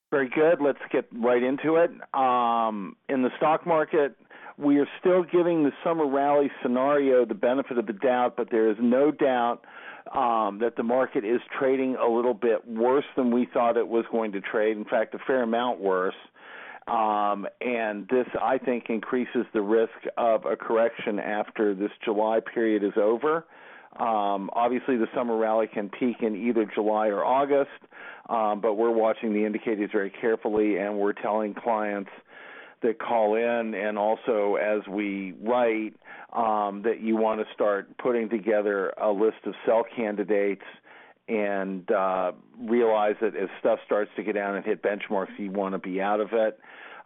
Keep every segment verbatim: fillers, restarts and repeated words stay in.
Very good. Let's get right into it. Um, in the stock market, we are still giving the summer rally scenario the benefit of the doubt, but there is no doubt um, that the market is trading a little bit worse than we thought it was going to trade. In fact, a fair amount worse. Um, and this, I think, increases the risk of a correction after this July period is over. Um, obviously, the summer rally can peak in either July or August, um, but we're watching the indicators very carefully, and we're telling clients that call in and also as we write um, that you want to start putting together a list of sell candidates and uh, realize that as stuff starts to get down and hit benchmarks, you want to be out of it.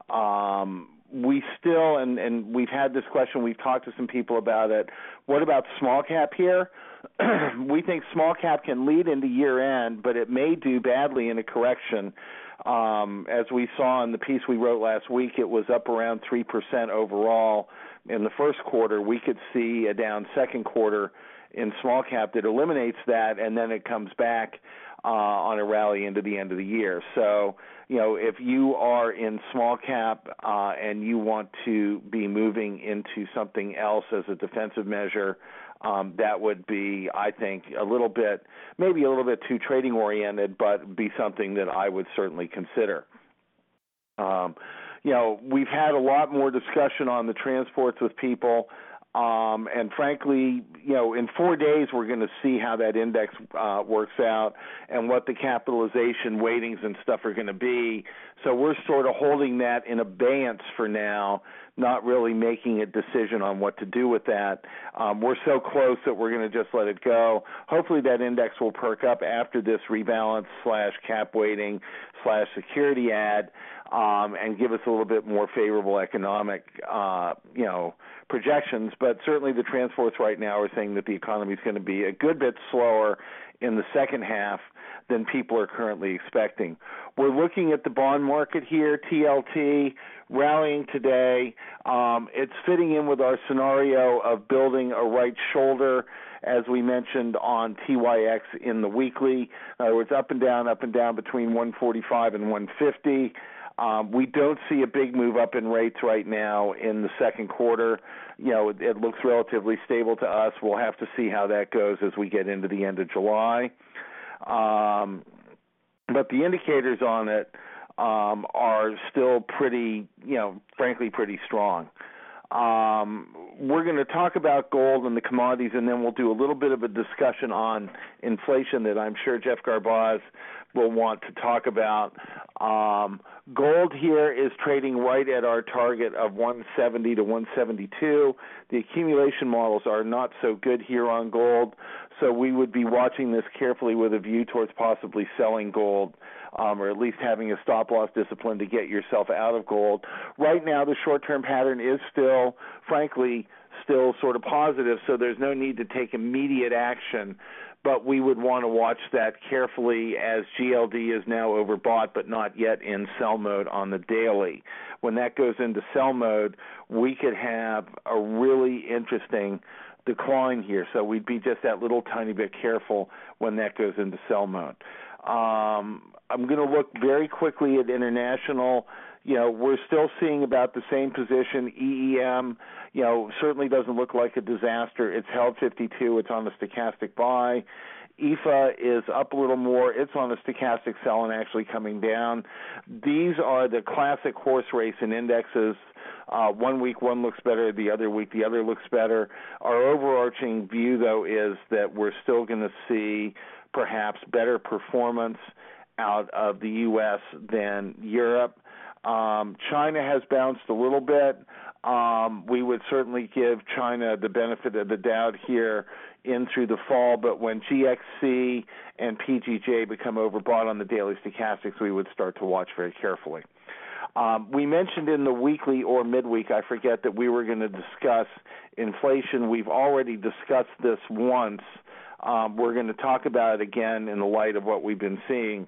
Um, we still, and, and we've had this question, we've talked to some people about it, what about small cap here? We think small cap can lead into year end, but it may do badly in a correction. Um, as we saw in the piece we wrote last week, it was up around three percent overall in the first quarter. We could see a down second quarter in small cap that eliminates that, and then it comes back uh, on a rally into the end of the year. So, you know, if you are in small cap uh, and you want to be moving into something else as a defensive measure, um, that would be, I think, a little bit, maybe a little bit too trading oriented, but be something that I would certainly consider. Um, you know, we've had a lot more discussion on the transports with people. Um, and frankly, you know, in four days we're going to see how that index uh, works out and what the capitalization weightings and stuff are going to be. So we're sort of holding that in abeyance for now, not really making a decision on what to do with that. Um, we're so close that we're going to just let it go. Hopefully that index will perk up after this rebalance slash cap weighting slash security ad um, and give us a little bit more favorable economic, uh, you know, projections. But certainly the transports right now are saying that the economy is going to be a good bit slower in the second half than people are currently expecting. We're looking at the bond market here, T L T, rallying today. Um, it's fitting in with our scenario of building a right shoulder, as we mentioned on T Y X in the weekly. In other words, up and down, up and down between one forty-five and one fifty. Um, we don't see a big move up in rates right now in the second quarter. You know, it, it looks relatively stable to us. We'll have to see how that goes as we get into the end of July. Um, but the indicators on it um, are still pretty, you know, frankly, pretty strong. Um, we're going to talk about gold and the commodities, and then we'll do a little bit of a discussion on inflation that I'm sure Jeff Garbaz will want to talk about. Um, gold here is trading right at our target of one seventy to one seventy-two. The accumulation models are not so good here on gold, so we would be watching this carefully with a view towards possibly selling gold, um, or at least having a stop-loss discipline to get yourself out of gold. Right now, the short-term pattern is still, frankly, still sort of positive, so there's no need to take immediate action, but we would want to watch that carefully as G L D is now overbought but not yet in sell mode on the daily. When that goes into sell mode, we could have a really interesting decline here, so we'd be just that little tiny bit careful when that goes into sell mode. Um, I'm going to look very quickly at international. You know, we're still seeing about the same position. E E M, you know, certainly doesn't look like a disaster. It's held fifty-two. It's on a stochastic buy. E F A is up a little more. It's on a stochastic sell and actually coming down. These are the classic horse race in indexes. Uh, one week one looks better, the other week the other looks better. Our overarching view, though, is that we're still going to see perhaps better performance out of the U S than Europe. Um, China has bounced a little bit. Um, we would certainly give China the benefit of the doubt here in through the fall, but when G X C and P G J become overbought on the daily stochastics, we would start to watch very carefully. Um, we mentioned in the weekly or midweek, I forget, that we were going to discuss inflation. We've already discussed this once. Um, we're going to talk about it again in the light of what we've been seeing.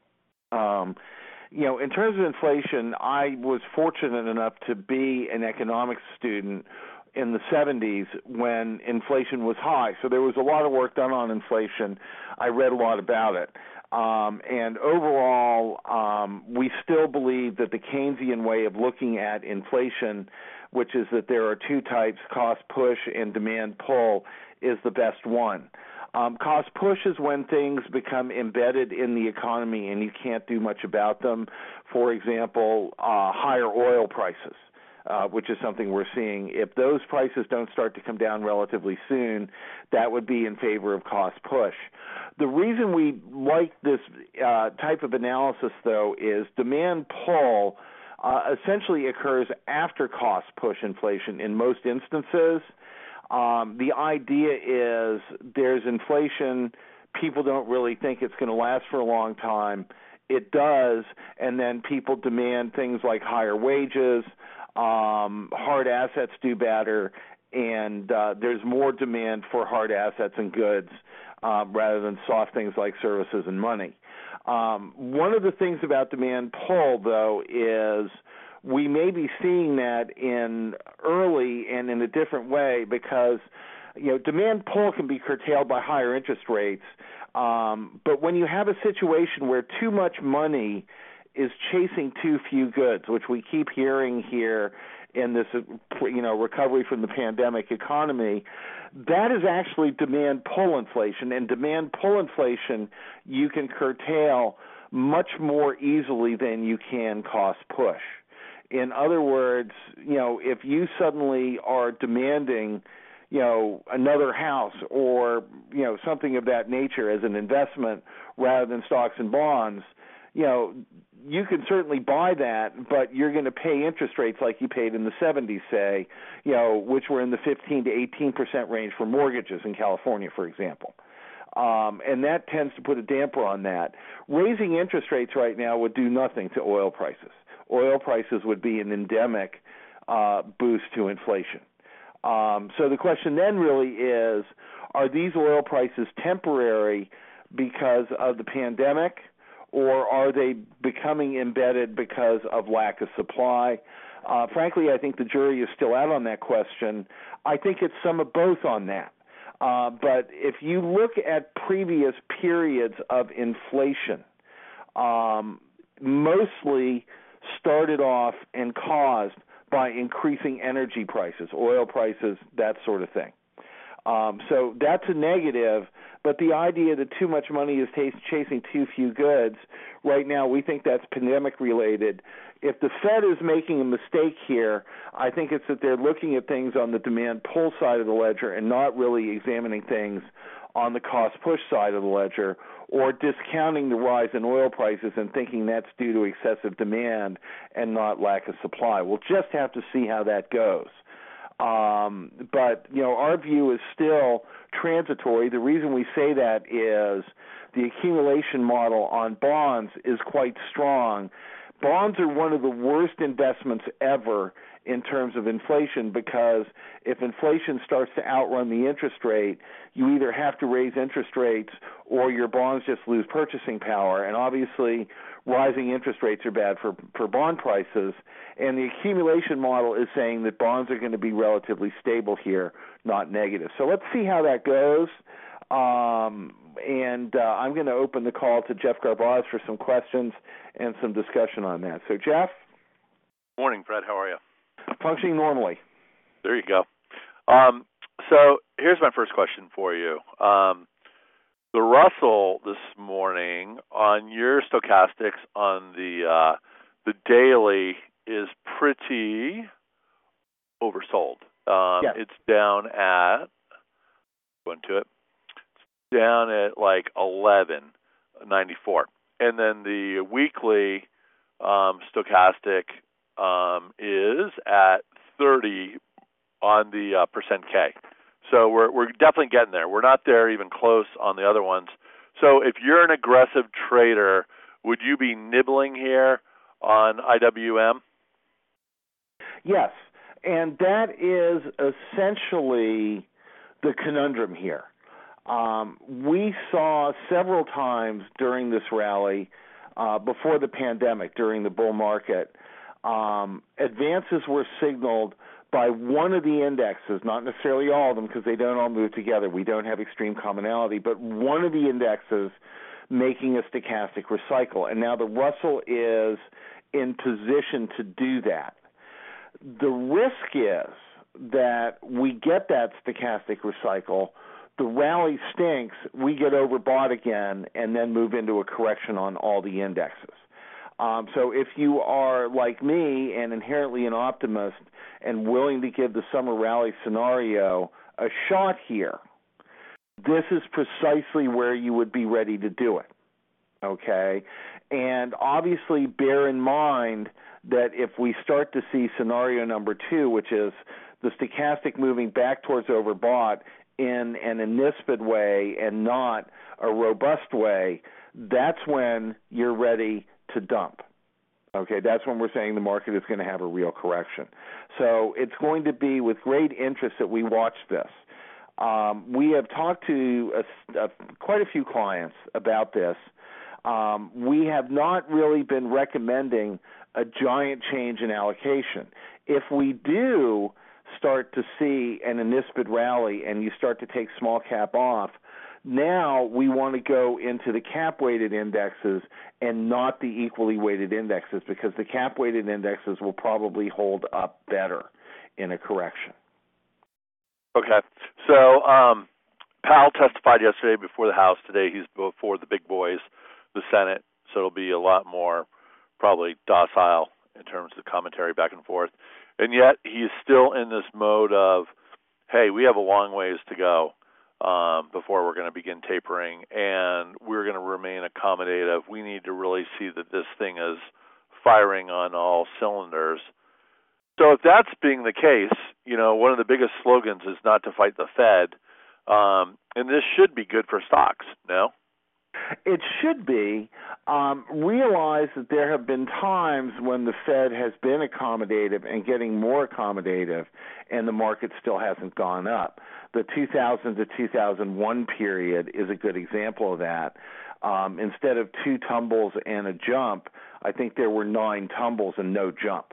Um, you know, in terms of inflation, I was fortunate enough to be an economics student in the seventies when inflation was high. So there was a lot of work done on inflation. I read a lot about it. Um, and overall, um, we still believe that the Keynesian way of looking at inflation, which is that there are two types, cost push and demand pull, is the best one. Um, cost push is when things become embedded in the economy and you can't do much about them. For example, uh, higher oil prices. Uh, which is something we're seeing. If those prices don't start to come down relatively soon, that would be in favor of cost push. The reason we like this uh, type of analysis, though, is demand pull uh, essentially occurs after cost push inflation in most instances. Um, the idea is there's inflation, people don't really think it's going to last for a long time. It does, and then people demand things like higher wages, Um, hard assets do better, and uh, there's more demand for hard assets and goods uh, rather than soft things like services and money. Um, one of the things about demand pull, though, is we may be seeing that in early and in a different way because, you know, demand pull can be curtailed by higher interest rates, um, but when you have a situation where too much money is chasing too few goods, which we keep hearing here in this, you know, recovery from the pandemic economy, that is actually demand pull inflation. And demand pull inflation you can curtail much more easily than you can cost push. In other words, you know, if you suddenly are demanding, you know, another house or, you know, something of that nature as an investment rather than stocks and bonds, you know, you can certainly buy that, but you're going to pay interest rates like you paid in the seventies, say, you know, which were in the fifteen to eighteen percent range for mortgages in California, for example. Um, and that tends to put a damper on that. Raising interest rates right now would do nothing to oil prices. Oil prices would be an endemic uh, boost to inflation. Um, so the question then really is, are these oil prices temporary because of the pandemic, or are they becoming embedded because of lack of supply? Uh, frankly, I think the jury is still out on that question. I think it's some of both on that. Uh, but if you look at previous periods of inflation, um, mostly started off and caused by increasing energy prices, oil prices, that sort of thing. Um, so that's a negative, but the idea that too much money is t- chasing too few goods, right now we think that's pandemic-related. If the Fed is making a mistake here, I think it's that they're looking at things on the demand-pull side of the ledger and not really examining things on the cost-push side of the ledger, or discounting the rise in oil prices and thinking that's due to excessive demand and not lack of supply. We'll just have to see how that goes. Um, but, you know, our view is still transitory. The reason we say that is the accumulation model on bonds is quite strong. Bonds are one of the worst investments ever in terms of inflation, because if inflation starts to outrun the interest rate, you either have to raise interest rates or your bonds just lose purchasing power. And obviously, rising interest rates are bad for, for bond prices. And the accumulation model is saying that bonds are going to be relatively stable here, not negative. So let's see how that goes. Um, and uh, I'm going to open the call to Jeff Garbaz for some questions and some discussion on that. So, Jeff? Morning, Fred. How are you? Functioning normally. There you go. Um, so here's my first question for you. Um, the Russell this morning on your stochastics on the uh, the daily is pretty oversold. Um, yeah. It's down at, go into it, it's down at like eleven ninety-four. And then the weekly um, stochastic um, is at thirty on the uh, percent K. So we're we're definitely getting there. We're not there even close on the other ones. So if you're an aggressive trader, would you be nibbling here on I W M? Yes, and that is essentially the conundrum here. Um, we saw several times during this rally, uh, before the pandemic, during the bull market, um, advances were signaled by one of the indexes, not necessarily all of them because they don't all move together. We don't have extreme commonality, but one of the indexes making a stochastic recycle. And now the Russell is in position to do that. The risk is that we get that stochastic recycle, the rally stinks, we get overbought again, and then move into a correction on all the indexes. Um, so if you are like me and inherently an optimist and willing to give the summer rally scenario a shot here, this is precisely where you would be ready to do it, okay? And obviously bear in mind that if we start to see scenario number two, which is the stochastic moving back towards overbought in an inhispid way and not a robust way, that's when you're ready to dump. Okay, that's when we're saying the market is going to have a real correction. So it's going to be with great interest that we watch this. Um, we have talked to a, a, quite a few clients about this. Um, we have not really been recommending a giant change in allocation. If we do start to see an inhispid rally and you start to take small cap off, now we want to go into the cap-weighted indexes and not the equally weighted indexes, because the cap-weighted indexes will probably hold up better in a correction. Okay. So um, Powell testified yesterday before the House. Today he's before the big boys, the Senate, so it'll be a lot more probably docile in terms of commentary back and forth. And yet he's still in this mode of, hey, we have a long ways to go um, before we're going to begin tapering, and we're going to remain accommodative. We need to really see that this thing is firing on all cylinders. So if that's being the case, you know, one of the biggest slogans is not to fight the Fed, um, and this should be good for stocks, no? It should be. Um, realize that there have been times when the Fed has been accommodative and getting more accommodative, and the market still hasn't gone up. The two thousand to two thousand one period is a good example of that. Um, instead of two tumbles and a jump, I think there were nine tumbles and no jump.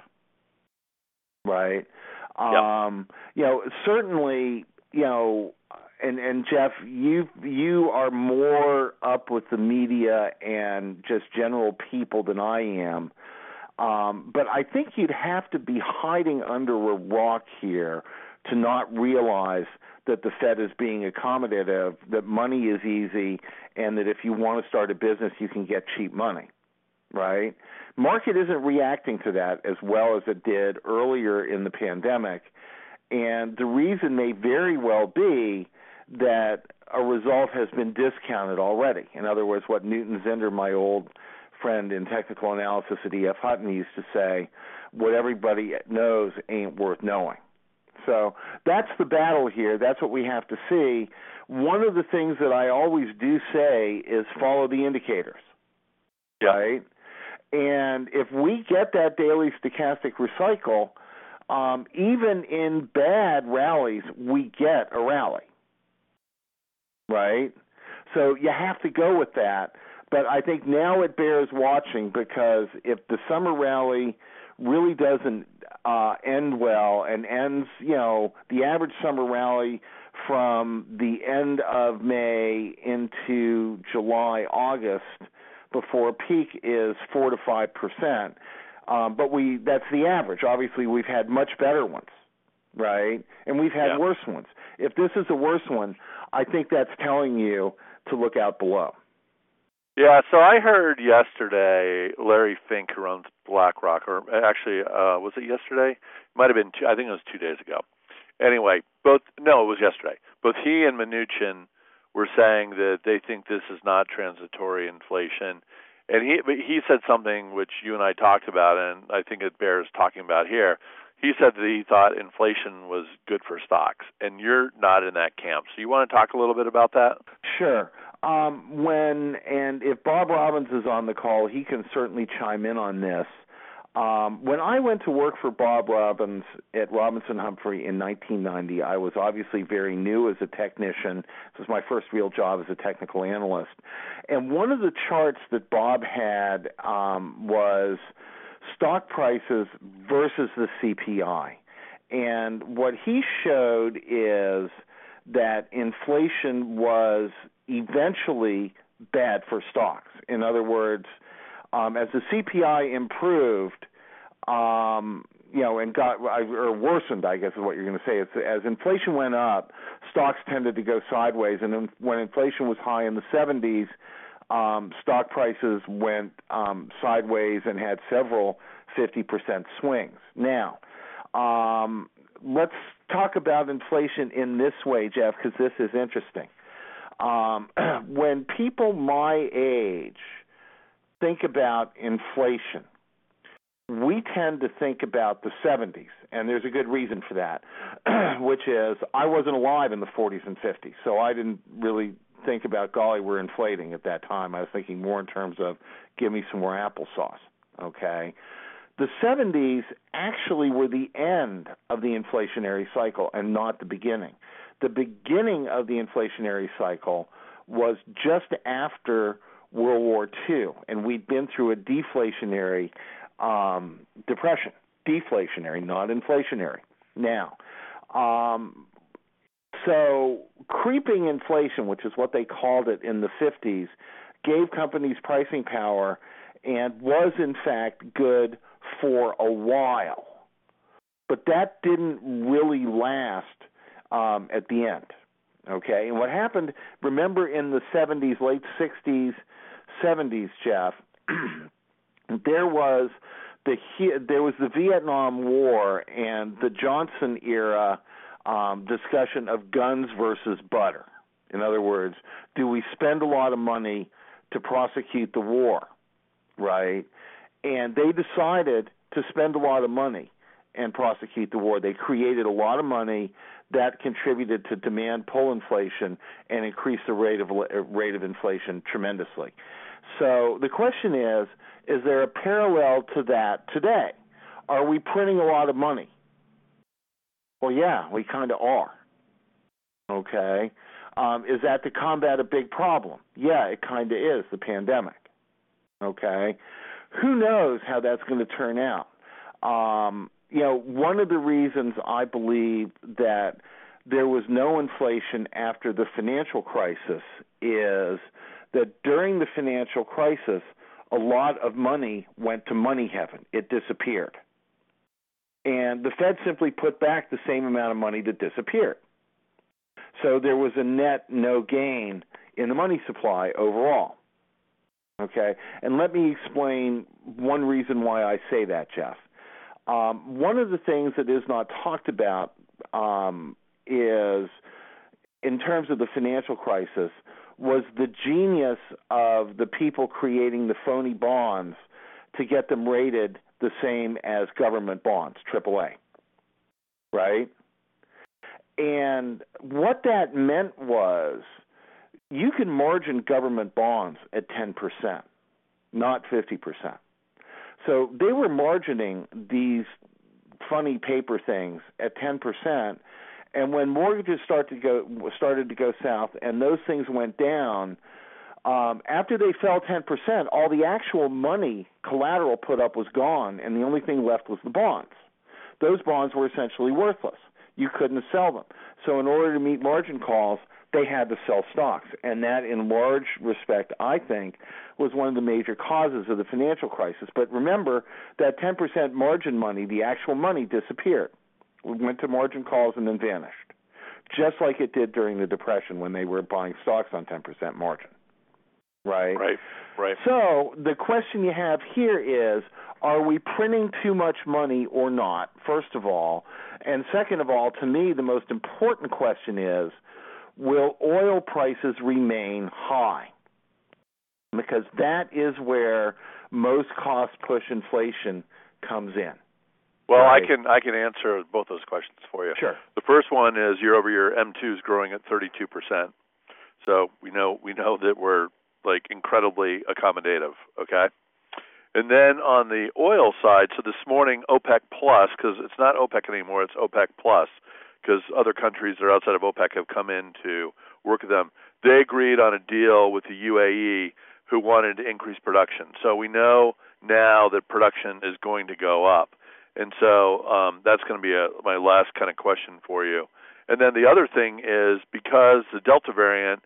Right? Yep. Um, you know, certainly, you know, And and Jeff, you you are more up with the media and just general people than I am. Um, but I think you'd have to be hiding under a rock here to not realize that the Fed is being accommodative, that money is easy, and that if you want to start a business, you can get cheap money, right? Market isn't reacting to that as well as it did earlier in the pandemic, and the reason may very well be that a result has been discounted already. In other words, what Newton Zinder, my old friend in technical analysis at E F Hutton, used to say, what everybody knows ain't worth knowing. So that's the battle here. That's what we have to see. One of the things that I always do say is follow the indicators, yeah. right? And if we get that daily stochastic recycle, um, even in bad rallies, we get a rally. Right? So you have to go with that. But I think now it bears watching, because if the summer rally really doesn't uh, end well and ends, you know, the average summer rally from the end of May into July, August before peak is four to five percent. Um, but we that's the average. Obviously, we've had much better ones, right? And we've had yeah. worse ones. If this is a worse one, I think that's telling you to look out below. Yeah, so I heard yesterday Larry Fink, who runs BlackRock, or actually, uh, was it yesterday? It might have been, two, I think it was two days ago. Anyway, both, no, it was yesterday. Both he and Mnuchin were saying that they think this is not transitory inflation. And he, but he said something which you and I talked about, and I think it bears talking about here. He said that he thought inflation was good for stocks, and you're not in that camp. So you want to talk a little bit about that? Sure. Um, when and if Bob Robbins is on the call, he can certainly chime in on this. Um, when I went to work for Bob Robbins at Robinson Humphrey in nineteen ninety, I was obviously very new as a technician. This was my first real job as a technical analyst. And one of the charts that Bob had um, was stock prices versus the C P I. And what he showed is that inflation was eventually bad for stocks. In other words, um, as the C P I improved, um, you know, and got or worsened, I guess is what you're going to say. It's as inflation went up, stocks tended to go sideways, and then when inflation was high in the seventies, um, stock prices went um, sideways and had several fifty percent swings. Now, um, let's talk about inflation in this way, Jeff, because this is interesting. Um, when people my age think about inflation, we tend to think about the seventies, and there's a good reason for that, which is I wasn't alive in the forties and fifties, so I didn't really think about, golly, we're inflating at that time. I was thinking more in terms of give me some more applesauce, okay? The seventies actually were the end of the inflationary cycle and not the beginning. The beginning of the inflationary cycle was just after World War Two, and we'd been through a deflationary um, depression. Deflationary, not inflationary. Now, um, so creeping inflation, which is what they called it in the fifties, gave companies pricing power and was, in fact, good for a while. But that didn't really last um, at the end, okay? And what happened, remember in the seventies, late sixties, seventies, Jeff, there was the there was the Vietnam War and the Johnson era um, discussion of guns versus butter. In other words, do we spend a lot of money to prosecute the war, right? And they decided to spend a lot of money and prosecute the war. They created a lot of money that contributed to demand pull inflation and increased the rate of rate of inflation tremendously. So the question is, is there a parallel to that today? Are we printing a lot of money? Well, yeah, we kind of are. Okay. Um, is that to combat a big problem? Yeah, it kind of is, the pandemic. Okay. Who knows how that's going to turn out? Um, you know, one of the reasons I believe that there was no inflation after the financial crisis is that during the financial crisis, a lot of money went to money heaven. It disappeared. And the Fed simply put back the same amount of money that disappeared. So there was a net no gain in the money supply overall. Okay? And let me explain one reason why I say that, Jeff. Um, one of the things that is not talked about um, is, in terms of the financial crisis, was the genius of the people creating the phony bonds to get them rated the same as government bonds, triple A, right? And what that meant was you can margin government bonds at ten percent, not fifty percent. So they were margining these funny paper things at ten percent, and when mortgages start to go, started to go south and those things went down, um, after they fell ten percent, all the actual money collateral put up was gone, and the only thing left was the bonds. Those bonds were essentially worthless. You couldn't sell them. So in order to meet margin calls, they had to sell stocks. And that, in large respect, I think, was one of the major causes of the financial crisis. But remember, that ten percent margin money, the actual money, disappeared. It went to margin calls and then vanished, just like it did during the Depression when they were buying stocks on ten percent margin. Right? Right, right. So the question you have here is, are we printing too much money or not, first of all? And second of all, to me, the most important question is, will oil prices remain high? Because that is where most cost-push inflation comes in. Well, right? I can I can answer both those questions for you. Sure. The first one is year-over-year M two is growing at thirty-two percent. So we know we know that we're like incredibly accommodative, okay? And then on the oil side, so this morning OPEC Plus, because it's not OPEC anymore, it's OPEC Plus, because other countries that are outside of OPEC have come in to work with them. They agreed on a deal with the U A E who wanted to increase production. So we know now that production is going to go up. And so um, that's going to be a, my last kind of question for you. And then the other thing is, because the Delta variant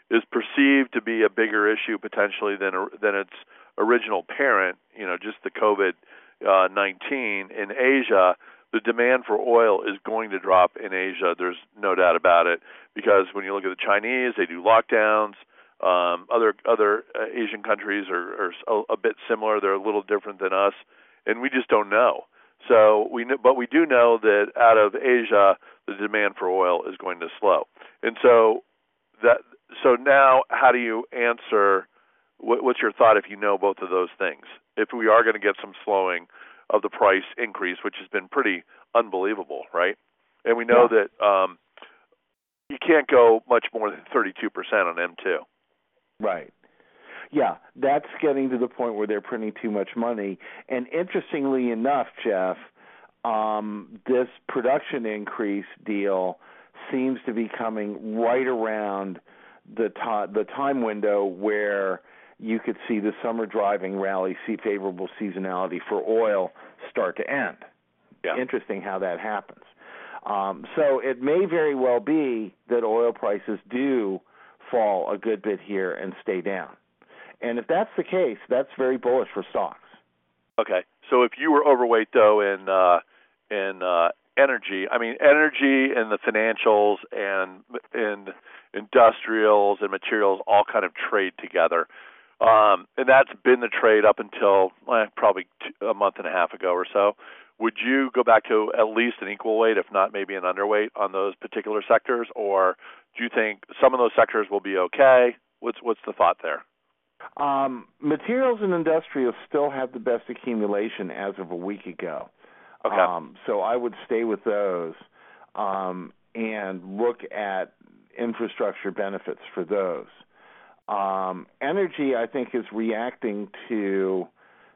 is perceived to be a bigger issue potentially than than its original parent, you know, just the COVID nineteen in Asia, the demand for oil is going to drop in Asia. There's no doubt about it, because when you look at the Chinese, they do lockdowns. Um, other other uh, Asian countries are, are a, a bit similar. They're a little different than us, and we just don't know. So we know, but we do know that out of Asia, the demand for oil is going to slow. And so that so now, how do you answer? What, what's your thought if you know both of those things? If we are going to get some slowing of the price increase, which has been pretty unbelievable, right? And we know yeah. that um, you can't go much more than thirty-two percent on M two. Right. Yeah, that's getting to the point where they're printing too much money. And interestingly enough, Jeff, um, this production increase deal seems to be coming right around the to- the time window where you could see the summer driving rally, see favorable seasonality for oil start to end. Yeah. Interesting how that happens. Um, so it may very well be that oil prices do fall a good bit here and stay down. And if that's the case, that's very bullish for stocks. Okay. So if you were overweight, though, in uh, in uh, energy, I mean, energy and the financials and and industrials and materials all kind of trade together. Um, and that's been the trade up until eh, probably two, a month and a half ago or so. Would you go back to at least an equal weight, if not maybe an underweight, on those particular sectors? Or do you think some of those sectors will be okay? What's what's the thought there? Um, materials and industrials still have the best accumulation as of a week ago. Okay. Um, so I would stay with those um, and look at infrastructure benefits for those. Um, energy, I think, is reacting to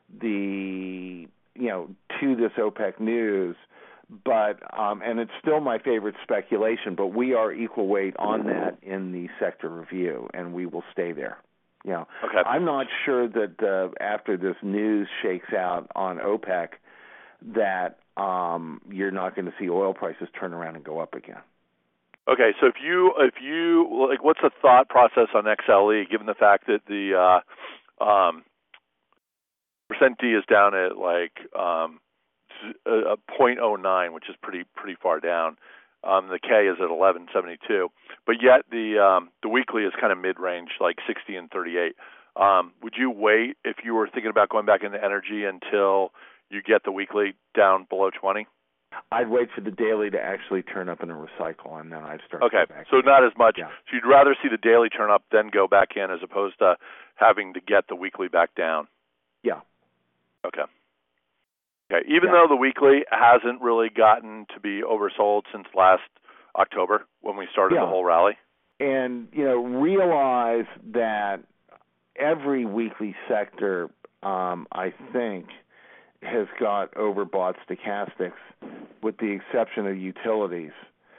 the, you know, to this OPEC news, but um, and it's still my favorite speculation, but we are equal weight on that in the sector review, and we will stay there. You know, okay. I'm not sure that uh, after this news shakes out on OPEC that um, you're not going to see oil prices turn around and go up again. Okay, so if you if you like, what's the thought process on X L E, given the fact that the uh, um, percent D is down at like um, a, a zero point zero nine, which is pretty pretty far down. Um, the K is at eleven seventy-two, but yet the um, the weekly is kind of mid range, like sixty and thirty-eight. Um, would you wait if you were thinking about going back into energy until you get the weekly down below twenty? I'd wait for the daily to actually turn up in a recycle, and then I'd start. Okay, to go back so in. not as much. Yeah. So you'd rather see the daily turn up, then go back in, as opposed to having to get the weekly back down. Yeah. Okay. Okay. Even yeah. though the weekly hasn't really gotten to be oversold since last October when we started yeah. the whole rally. And you know, realize that every weekly sector, um, I think, has got overbought stochastics, with the exception of utilities.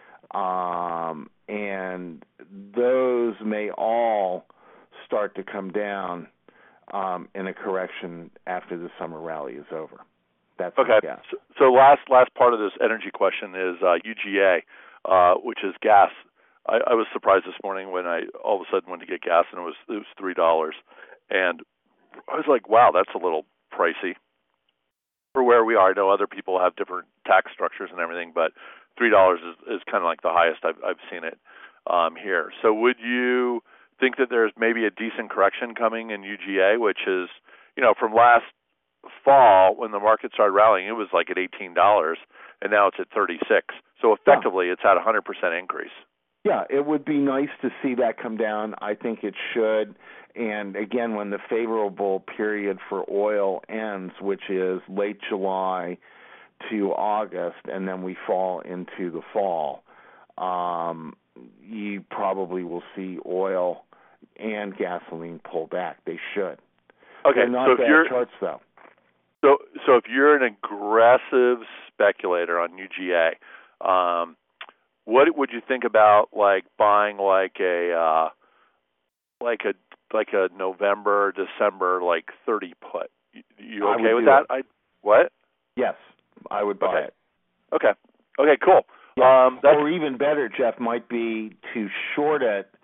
Um, and those may all start to come down um, in a correction after the summer rally is over. That's okay. guess. So, so last last part of this energy question is uh, U G A, uh, which is gas. I, I was surprised this morning when I all of a sudden went to get gas and it was it was three dollars, and I was like, wow, that's a little pricey for where we are. I know other people have different tax structures and everything, but three dollars is, is kind of like the highest I've, I've seen it um, here. So would you think that there's maybe a decent correction coming in U G A, which is, you know, from last fall when the market started rallying, it was like at eighteen dollars, and now it's at thirty-six. So effectively, yeah. it's had a one hundred percent increase. Yeah, it would be nice to see that come down. I think it should. And again, when the favorable period for oil ends, which is late July to August, and then we fall into the fall, um, you probably will see oil and gasoline pull back. They should. Okay, They're not so if bad you're, charts, though. So, so if you're an aggressive speculator on U G A, um, what would you think about like buying like a uh, like a like a November, December, like thirty put? You okay with that? I what? Yes, I would buy okay. it. Okay. Okay. Cool. Yeah. Um, that's, or even better, Jeff, might be to short it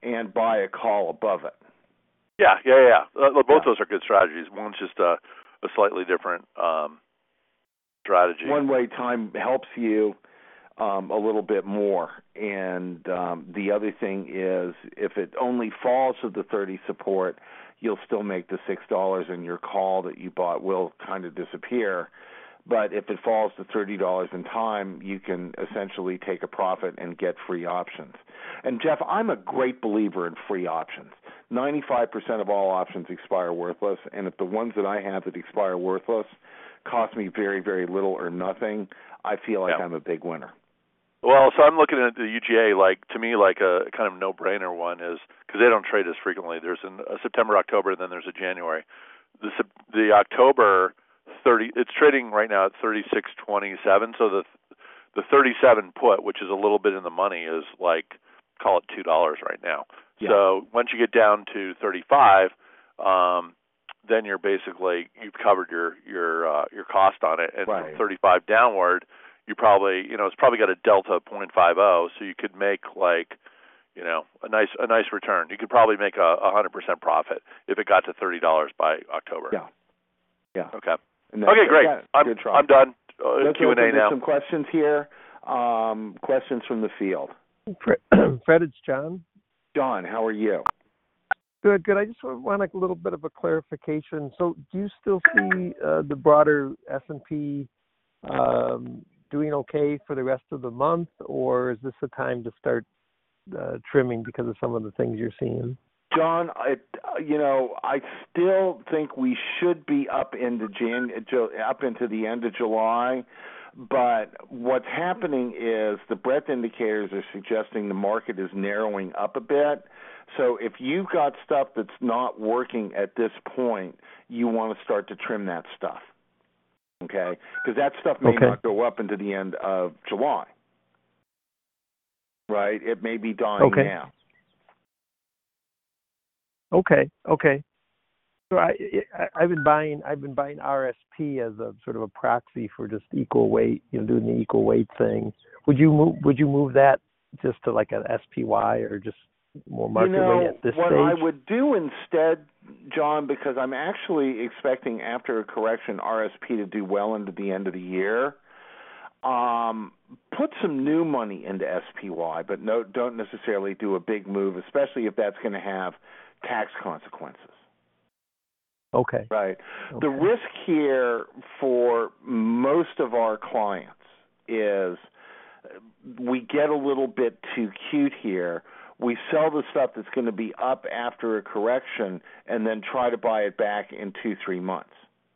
and buy a call above it. Yeah, yeah, yeah. Uh, both yeah. those are good strategies. One's just a, a slightly different um, strategy. One-way time helps you um, a little bit more, and um, the other thing is if it only falls to the thirty support, you'll still make the six dollars, and your call that you bought will kind of disappear. But if it falls to thirty dollars in time, you can essentially take a profit and get free options. And, Jeff, I'm a great believer in free options. ninety-five percent of all options expire worthless, and if the ones that I have that expire worthless cost me very, very little or nothing, I feel like yeah. I'm a big winner. Well, so I'm looking at the U G A, like, to me, like a kind of no-brainer one is, because they don't trade as frequently. There's an, a September, October, and then there's a January. The, the October thirty, it's trading right now at thirty-six twenty-seven, so the the thirty-seven put, which is a little bit in the money, is like, call it two dollars right now. Yeah. So once you get down to thirty-five, um, then you're basically, you've covered your your uh, your cost on it, and right. from thirty-five downward, you probably, you know, it's probably got a delta of zero point five zero, so you could make like, you know, a nice a nice return. You could probably make a one hundred percent profit if it got to thirty dollars by October. Yeah. Yeah. Okay. Okay, great. I'm, I'm done. Uh, Let's Q and A now. Some questions here. Um, questions from the field. Fred, it's John. John, how are you? Good, good. I just want a little bit of a clarification. So do you still see uh, the broader S and P um, doing okay for the rest of the month, or is this a time to start uh, trimming because of some of the things you're seeing? John, I, you know, I still think we should be up into Jan, up into the end of July, but what's happening is the breadth indicators are suggesting the market is narrowing up a bit. So if you've got stuff that's not working at this point, you want to start to trim that stuff, okay? Because that stuff may okay. not go up into the end of July, right? It may be dying okay. now. Okay, okay. So I, I I've been buying I've been buying R S P as a sort of a proxy for just equal weight, you know, doing the equal weight thing. Would you move Would you move that just to like an S P Y or just more market you know, weight at this what stage? What I would do instead, John, because I'm actually expecting after a correction R S P to do well into the end of the year. Um, put some new money into S P Y, but no, don't necessarily do a big move, especially if that's going to have tax consequences. Okay. Right. Okay. The risk here for most of our clients is we get a little bit too cute here. We sell the stuff that's going to be up after a correction and then try to buy it back in two, three months.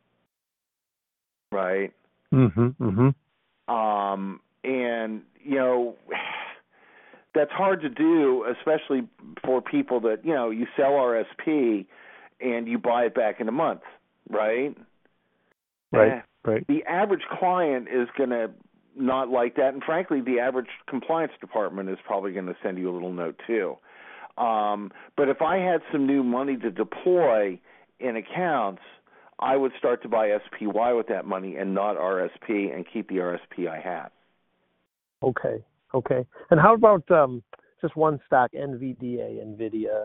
Right? Mm-hmm. Mm-hmm. Um, and, you know, that's hard to do, especially for people that, you know, you sell R S P and you buy it back in a month, right? Right, eh, right. The average client is going to not like that, and frankly, the average compliance department is probably going to send you a little note too. Um, but if I had some new money to deploy in accounts, I would start to buy S P Y with that money and not R S P and keep the R S P I have. Okay, okay. And how about um, just one stock, N V D A, NVIDIA?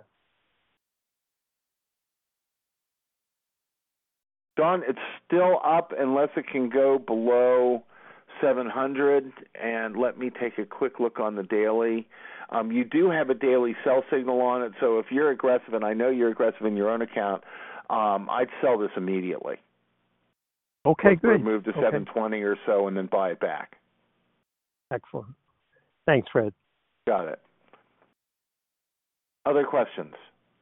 Don, it's still up unless it can go below seven hundred. And let me take a quick look on the daily. Um, you do have a daily sell signal on it, so if you're aggressive, and I know you're aggressive in your own account, um, I'd sell this immediately. Okay, Let's good. Move to okay. seven twenty or so and then buy it back. Excellent. Thanks, Fred. Got it. Other questions?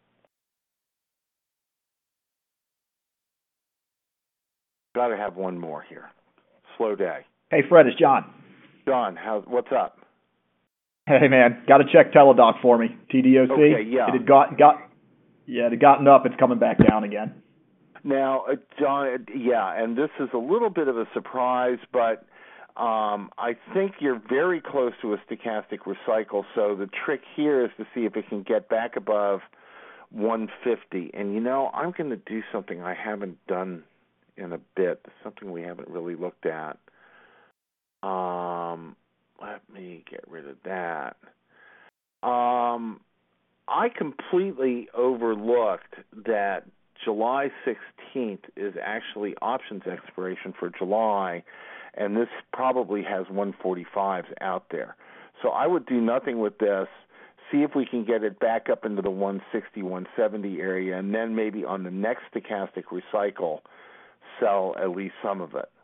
Got to have one more here. Slow day. Hey, Fred, it's John. John, how's, what's up? Hey, man, got to check Teladoc for me. T D O C. Okay, yeah. It had got, got, yeah, it had gotten up. It's coming back down again. Now, uh, John, uh, yeah, and this is a little bit of a surprise, but um, I think you're very close to a stochastic recycle, so the trick here is to see if it can get back above one fifty. And, you know, I'm going to do something I haven't done in a bit, something we haven't really looked at. Um, let me get rid of that. Um, I completely overlooked that July sixteenth is actually options expiration for July, and this probably has one forty-fives out there. So I would do nothing with this, see if we can get it back up into the one sixty, one seventy area, and then maybe on the next stochastic recycle, sell at least some of it.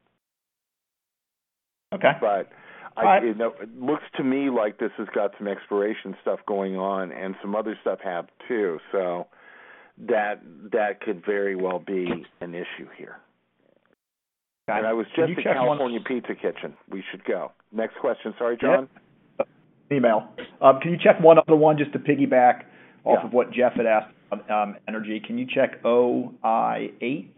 Okay. But I, right. you know, it looks to me like this has got some expiration stuff going on, and some other stuff have too. So that that could very well be an issue here. Okay. And I was Can just you at check California one... Pizza Kitchen. We should go. Next question. Sorry, John. Yeah. Email. Um, can you check one other one just to piggyback off Yeah. of what Jeff had asked on um, energy? Can you check O I H?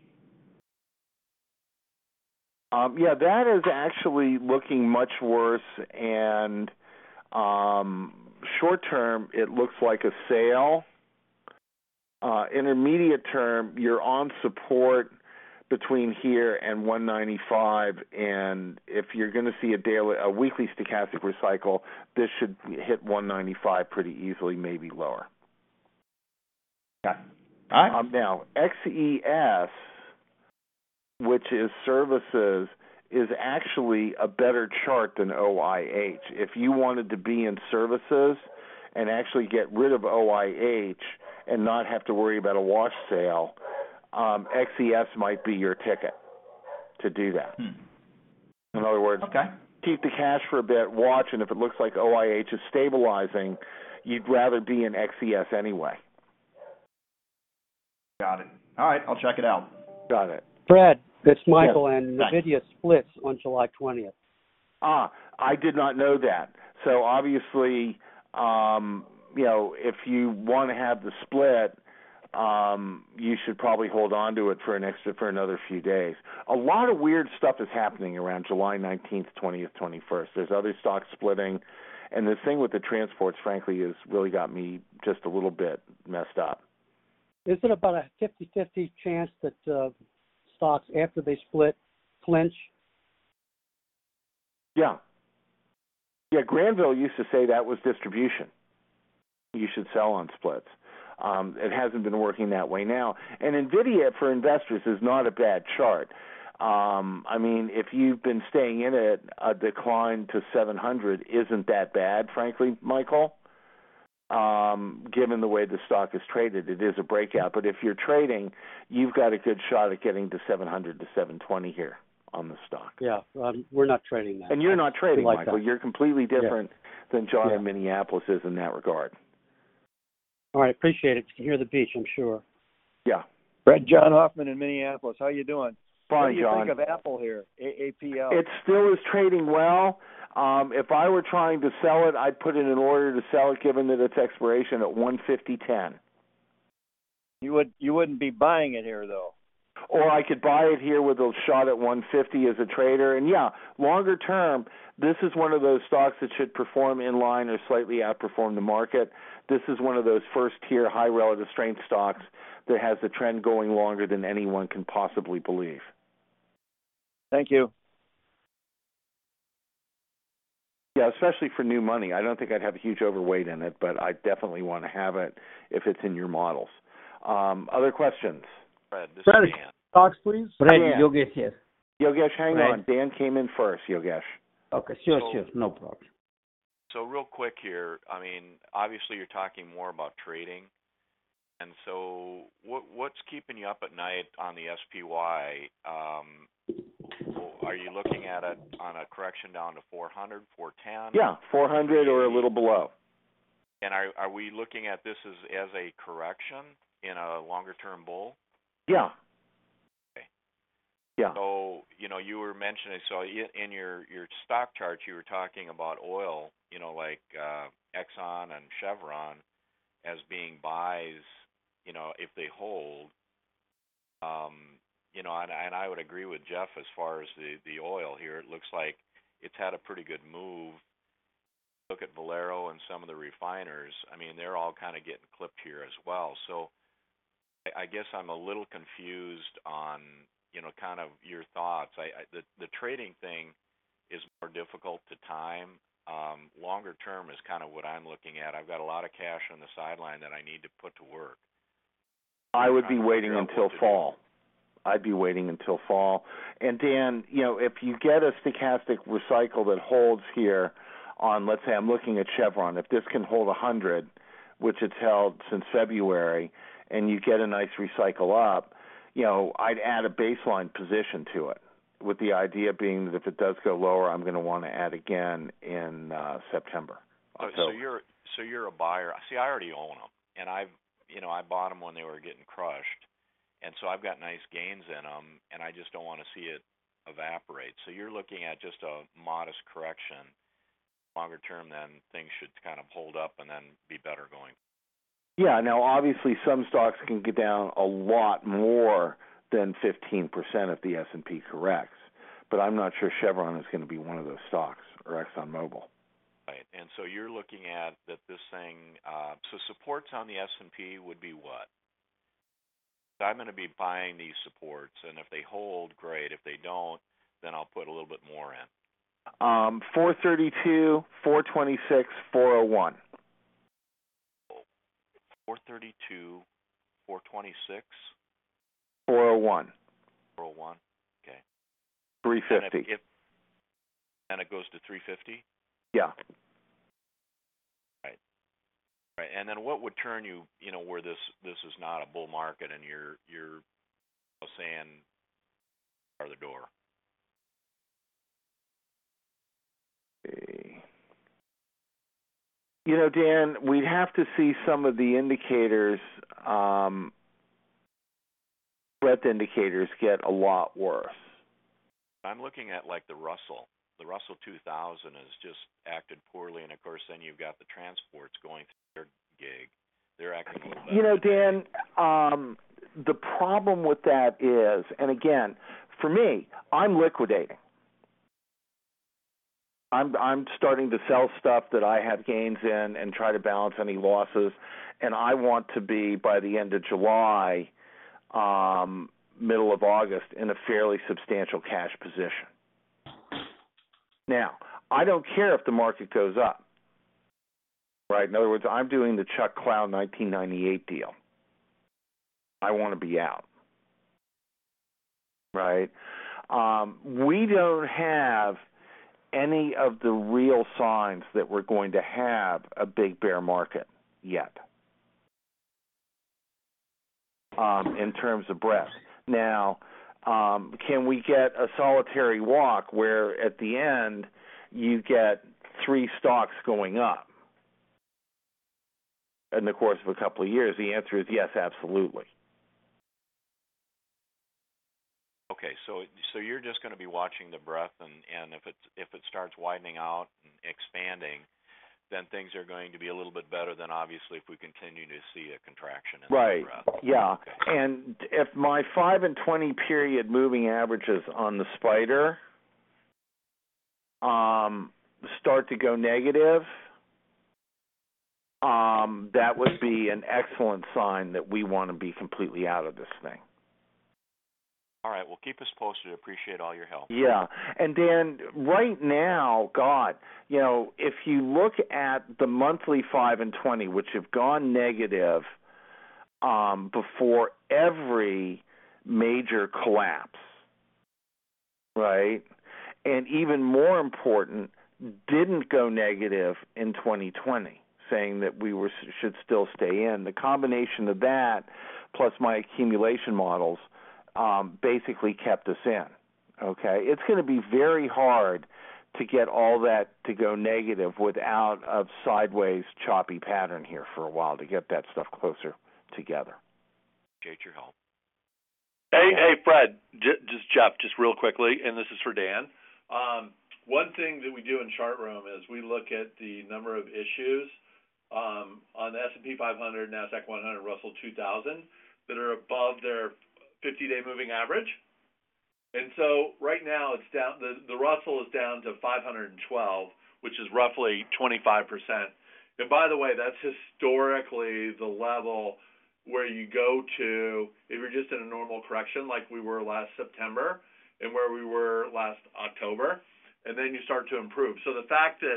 Um, yeah, that is actually looking much worse, and um, short term, it looks like a sale. Uh, intermediate term, you're on support between here and one ninety-five, and if you're going to see a daily, a weekly stochastic recycle, this should hit one ninety-five pretty easily, maybe lower. Okay. All right. Um, now, X E S, which is services, is actually a better chart than O I H. If you wanted to be in services and actually get rid of O I H and not have to worry about a wash sale, um, X E S might be your ticket to do that. Hmm. In other words, Okay. keep the cash for a bit, watch, and if it looks like O I H is stabilizing, you'd rather be in X E S anyway. Got it. All right. I'll check it out. Got it. Fred, it's Michael, Yes. and Thanks. NVIDIA splits on July twentieth. Ah, I did not know that. So obviously, um, you know, if you want to have the split, um, you should probably hold on to it for an extra for another few days. A lot of weird stuff is happening around July nineteenth, twentieth, twenty-first. There's other stocks splitting, and the thing with the transports, frankly, has really got me just a little bit messed up. Is it about a fifty-fifty chance that uh, stocks, after they split, clinch? Yeah. Yeah, Granville used to say that was distribution. You should sell on splits. Um, it hasn't been working that way now. And NVIDIA, for investors, is not a bad chart. Um, I mean, if you've been staying in it, a decline to seven hundred isn't that bad, frankly, Michael. Um, given the way the stock is traded, it is a breakout. But if you're trading, you've got a good shot at getting to seven hundred to seven twenty here on the stock. Yeah, um, we're not trading that. And you're not trading, like Michael. that. You're completely different yeah. than John yeah. in Minneapolis is in that regard. All right, appreciate it. You can hear the beach, I'm sure. Yeah. Fred, John Hoffman in Minneapolis. How you doing? Fine, what do you John. think of Apple here, A A P L? It still is trading well. Um, if I were trying to sell it, I'd put it in order to sell it, given that its expiration at one fifty ten. You would you wouldn't be buying it here though. Or I could buy it here with a shot at one fifty as a trader. And yeah, longer term, this is one of those stocks that should perform in line or slightly outperform the market. This is one of those first tier high relative strength stocks that has the trend going longer than anyone can possibly believe. Thank you. Yeah, especially for new money. I don't think I'd have a huge overweight in it, but I definitely want to have it if it's in your models. Um, other questions? Fred, this Fred, is Dan. stocks, please. Fred, Dan. Yogesh here. Yogesh, hang Right. on. Dan came in first, Yogesh. Okay, sure, So- sure, no problem. So real quick here, I mean, obviously you're talking more about trading, and so what what's keeping you up at night on the S P Y? Um, are you looking at it on a correction down to four hundred, four ten? Yeah, four hundred or a little below. And are are we looking at this as as a correction in a longer term bull? Yeah. Okay. Yeah. So, you know, you were mentioning, so i- in your, your stock chart, you were talking about oil, you know, like uh, Exxon and Chevron as being buys, you know, if they hold. Um, you know, and, and I would agree with Jeff as far as the, the oil here. It looks like it's had a pretty good move. Look at Valero and some of the refiners. I mean, they're all kind of getting clipped here as well. So I, I guess I'm a little confused on, you know, kind of your thoughts. I, I the, the trading thing is more difficult to time. Um, longer term is kind of what I'm looking at. I've got a lot of cash on the sideline that I need to put to work. I would be Trying to waiting figure out until what to fall. I'd be waiting until fall. And Dan, you know, if you get a stochastic recycle that holds here on, let's say I'm looking at Chevron, if this can hold one hundred, which it's held since February, and you get a nice recycle up, you know, I'd add a baseline position to it, with the idea being that if it does go lower, I'm going to want to add again in uh, September. Oh, so you're so you're a buyer. See, I already own them, and I've you know I bought them when they were getting crushed, and so I've got nice gains in them, and I just don't want to see it evaporate. So you're looking at just a modest correction. Longer term, then things should kind of hold up and then be better going. Yeah. Now, obviously, some stocks can get down a lot more than fifteen percent if the S and P corrects, but I'm not sure Chevron is going to be one of those stocks, or ExxonMobil. Right, and so you're looking at that this thing, uh, so supports on the S and P would be what? I'm going to be buying these supports, and if they hold, great. If they don't, then I'll put a little bit more in. Um, four thirty-two, four twenty-six, four oh one. four thirty-two, four twenty-six. four oh one. four oh one, okay. three fifty. And if, if then it goes to three fifty? Yeah. Right. Right. And then what would turn you, you know, where this this is not a bull market and you're you're you know, saying are the door? You know, Dan, we'd have to see some of the indicators, um, breadth indicators, get a lot worse. I'm looking at like the Russell. The Russell two thousand has just acted poorly, and of course, then you've got the transports going through their gig. They're acting a little better. You know, Dan, um, the problem with that is, and again, for me, I'm liquidating. I'm I'm starting to sell stuff that I have gains in and try to balance any losses, and I want to be by the end of July, um, middle of August, in a fairly substantial cash position. Now, I don't care if the market goes up, right? In other words, I'm doing the Chuck Cloud nineteen ninety-eight deal. I want to be out, right? Um, we don't have any of the real signs that we're going to have a big bear market yet, um, in terms of breadth. Now, um, can we get a solitary walk where at the end you get three stocks going up in the course of a couple of years? The answer is yes, absolutely. Okay, so so you're just going to be watching the breadth, and, and if it if it starts widening out and expanding, then things are going to be a little bit better than obviously if we continue to see a contraction in right. the breadth. Yeah, okay. And if my five and twenty period moving averages on the spider um, start to go negative, um, that would be an excellent sign that we want to be completely out of this thing. All right, well, keep us posted. Appreciate all your help. Yeah, and Dan, right now, God, you know, if you look at the monthly five and twenty, which have gone negative um, before every major collapse, right, and even more important, didn't go negative in twenty twenty, saying that we were should still stay in. The combination of that plus my accumulation models Um, basically kept us in, okay? It's going to be very hard to get all that to go negative without a sideways choppy pattern here for a while to get that stuff closer together. Appreciate your help. Hey, hey, Fred, J- just Jeff, just real quickly, and this is for Dan. Um, one thing that we do in Chart Room is we look at the number of issues um, on the S and P five hundred, NASDAQ one hundred, Russell two thousand that are above their fifty-day moving average. And so right now it's down, the, the Russell is down to five hundred twelve, which is roughly twenty-five percent. And by the way, that's historically the level where you go to if you're just in a normal correction like we were last September and where we were last October, and then you start to improve. So the fact that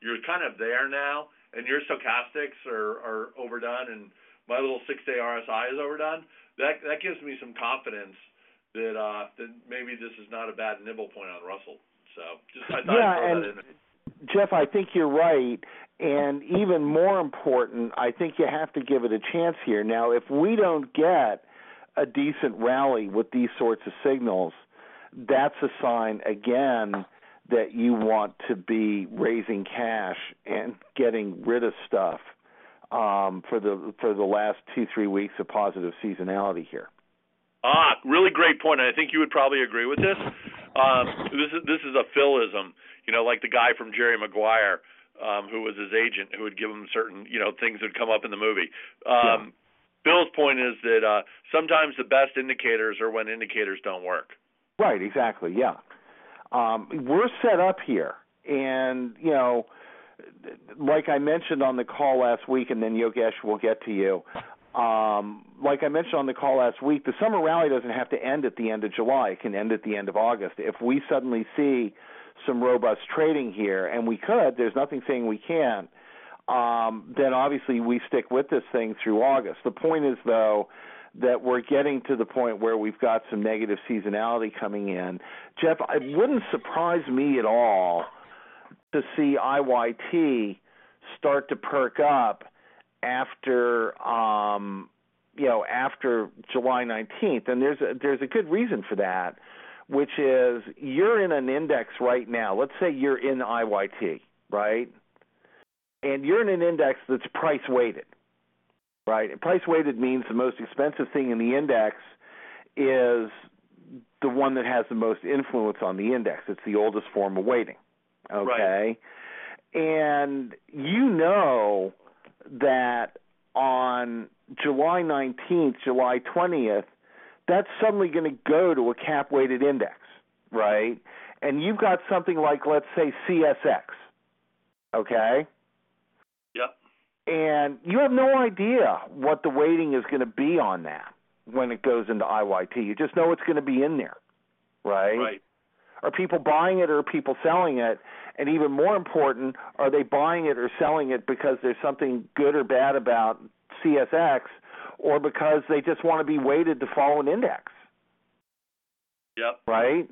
you're kind of there now, and your stochastics are, are overdone, and my little six-day R S I is overdone, that that gives me some confidence that uh, that maybe this is not a bad nibble point on Russell. So just I thought yeah, I'd throw and that in there. Jeff, I think you're right, and even more important, I think you have to give it a chance here. Now, if we don't get a decent rally with these sorts of signals, that's a sign, again, that you want to be raising cash and getting rid of stuff um, for the for the last two, three weeks of positive seasonality here. Ah, really great point, and I think you would probably agree with this. Um, this is this is a Philism, you know, like the guy from Jerry Maguire, um, who was his agent, who would give him certain, you know, things that would come up in the movie. Um, yeah. Bill's point is that uh, sometimes the best indicators are when indicators don't work. Right, exactly, yeah. Um, we're set up here, and, you know, like I mentioned on the call last week, and then Yogesh will get to you, um, like I mentioned on the call last week, the summer rally doesn't have to end at the end of July. It can end at the end of August. If we suddenly see some robust trading here, and we could, there's nothing saying we can't, um, then obviously we stick with this thing through August. The point is, though, that we're getting to the point where we've got some negative seasonality coming in. Jeff, it wouldn't surprise me at all to see I Y T start to perk up after, um, you know, after July nineteenth, and there's a, there's a good reason for that, which is you're in an index right now. Let's say you're in I Y T, right? And you're in an index that's price weighted. Right, and price weighted means the most expensive thing in the index is the one that has the most influence on the index. It's the oldest form of weighting. Okay, right. And you know that on July nineteenth, July twentieth, that's suddenly going to go to a cap weighted index, right? And you've got something like, let's say, C S X. Okay. Yep. And you have no idea what the weighting is going to be on that when it goes into I Y T. You just know it's going to be in there, right? Right. Are people buying it or are people selling it? And even more important, are they buying it or selling it because there's something good or bad about C S X, or because they just want to be weighted to follow an index? Yep. Right?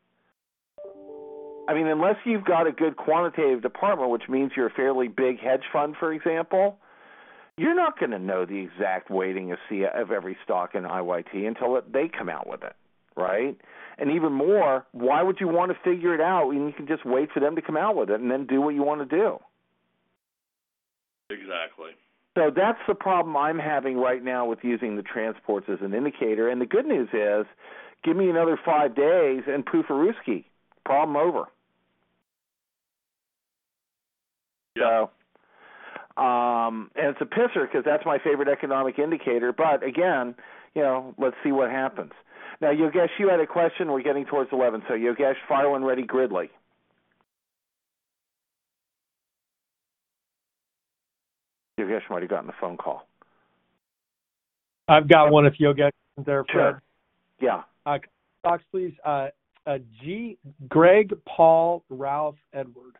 I mean, unless you've got a good quantitative department, which means you're a fairly big hedge fund, for example, you're not going to know the exact weighting of, C- of every stock in I Y T until it, they come out with it, right? And even more, why would you want to figure it out when you can just wait for them to come out with it and then do what you want to do? Exactly. So that's the problem I'm having right now with using the transports as an indicator. And the good news is, give me another five days and poofarooski, problem over. Yeah. So, um, and it's a pisser because that's my favorite economic indicator. But again, you know, let's see what happens. Now, Yogesh, you had a question. We're getting towards eleven. So, Yogesh, fire one ready, Gridley. Yogesh might have gotten the phone call. I've got one if Yogesh isn't there, Fred. Sure. Yeah. Uh, stocks, please. Uh, uh, G. Greg, Paul, Ralph, Edward.